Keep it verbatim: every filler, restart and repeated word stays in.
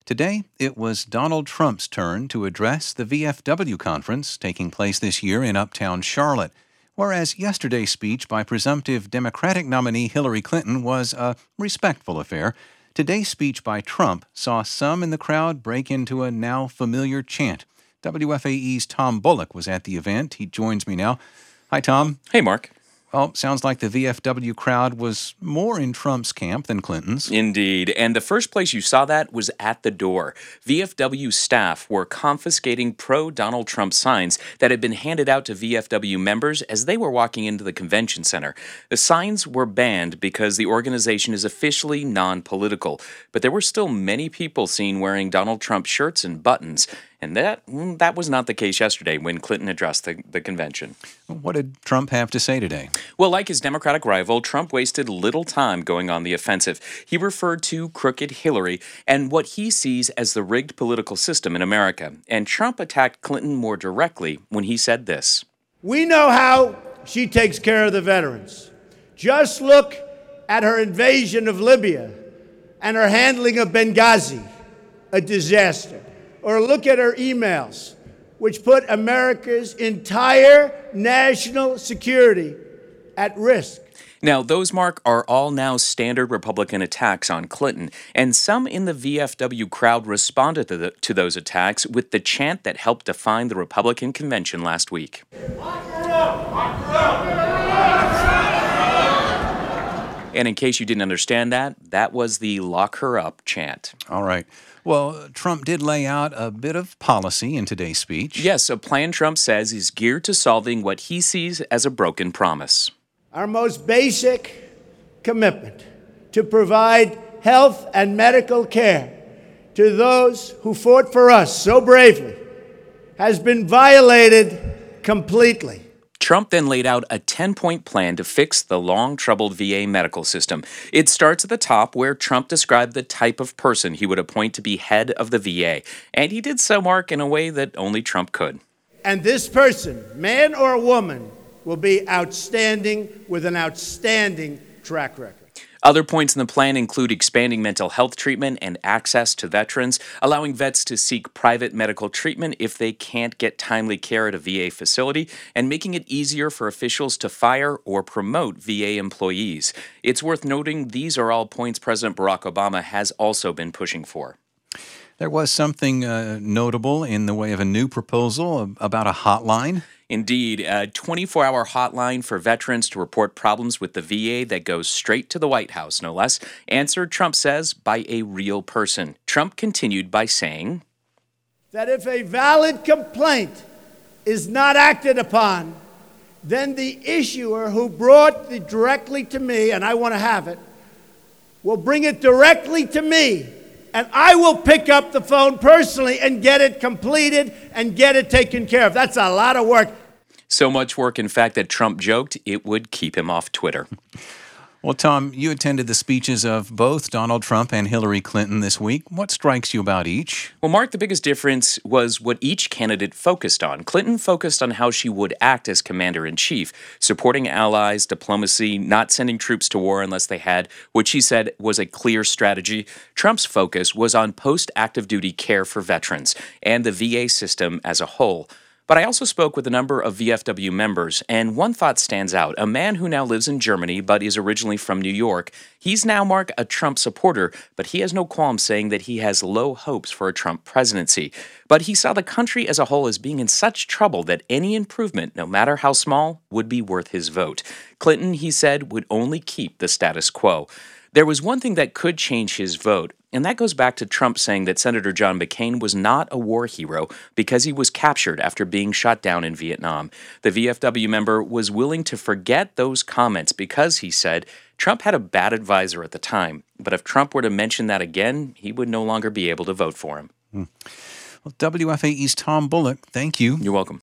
Today, it was Donald Trump's turn to address the V F W conference taking place this year in uptown Charlotte. Whereas yesterday's speech by presumptive Democratic nominee Hillary Clinton was a respectful affair, today's speech by Trump saw some in the crowd break into a now familiar chant. W F A E's Tom Bullock was at the event. He joins me now. Hi, Tom. Hey, Mark. Well, sounds like the V F W crowd was more in Trump's camp than Clinton's. Indeed. And the first place you saw that was at the door. V F W staff were confiscating pro-Donald Trump signs that had been handed out to V F W members as they were walking into the convention center. The signs were banned because the organization is officially non-political. But there were still many people seen wearing Donald Trump shirts and buttons. And that that was not the case yesterday when Clinton addressed the, the convention. What did Trump have to say today? Well, like his Democratic rival, Trump wasted little time going on the offensive. He referred to crooked Hillary and what he sees as the rigged political system in America. And Trump attacked Clinton more directly when he said this. We know how she takes care of the veterans. Just look at her invasion of Libya and her handling of Benghazi, a disaster. Or look at her emails, which put America's entire national security at risk. Now, those, Mark, are all now standard Republican attacks on Clinton, and some in the V F W crowd responded to, the, to those attacks with the chant that helped define the Republican convention last week. Lock her up! Lock her up! And in case you didn't understand that, that was the lock her up chant. All right. Well, Trump did lay out a bit of policy in today's speech. Yes, a plan Trump says is geared to solving what he sees as a broken promise. Our most basic commitment to provide health and medical care to those who fought for us so bravely has been violated completely. Trump then laid out a ten-point plan to fix the long-troubled V A medical system. It starts at the top, where Trump described the type of person he would appoint to be head of the V A. And he did so, Mark, in a way that only Trump could. And this person, man or woman, will be outstanding with an outstanding track record. Other points in the plan include expanding mental health treatment and access to veterans, allowing vets to seek private medical treatment if they can't get timely care at a V A facility, and making it easier for officials to fire or promote V A employees. It's worth noting these are all points President Barack Obama has also been pushing for. There was something uh, notable in the way of a new proposal about a hotline. Indeed, a twenty-four hour hotline for veterans to report problems with the V A that goes straight to the White House, no less, answered, Trump says, by a real person. Trump continued by saying that if a valid complaint is not acted upon, then the issuer who brought it directly to me, and I want to have it, will bring it directly to me, and I will pick up the phone personally and get it completed and get it taken care of. That's a lot of work. So much work, in fact, that Trump joked it would keep him off Twitter. Well, Tom, you attended the speeches of both Donald Trump and Hillary Clinton this week. What strikes you about each? Well, Mark, the biggest difference was what each candidate focused on. Clinton focused on how she would act as commander-in-chief, supporting allies, diplomacy, not sending troops to war unless they had what she said was a clear strategy. Trump's focus was on post-active duty care for veterans and the V A system as a whole. But I also spoke with a number of V F W members, and one thought stands out. A man who now lives in Germany but is originally from New York. He's now, Mark, a Trump supporter, but he has no qualms saying that he has low hopes for a Trump presidency. But he saw the country as a whole as being in such trouble that any improvement, no matter how small, would be worth his vote. Clinton, he said, would only keep the status quo. There was one thing that could change his vote, and that goes back to Trump saying that Senator John McCain was not a war hero because he was captured after being shot down in Vietnam. The V F W member was willing to forget those comments because, he said, Trump had a bad advisor at the time. But if Trump were to mention that again, he would no longer be able to vote for him. Hmm. Well, W F A E's Tom Bullock, thank you. You're welcome.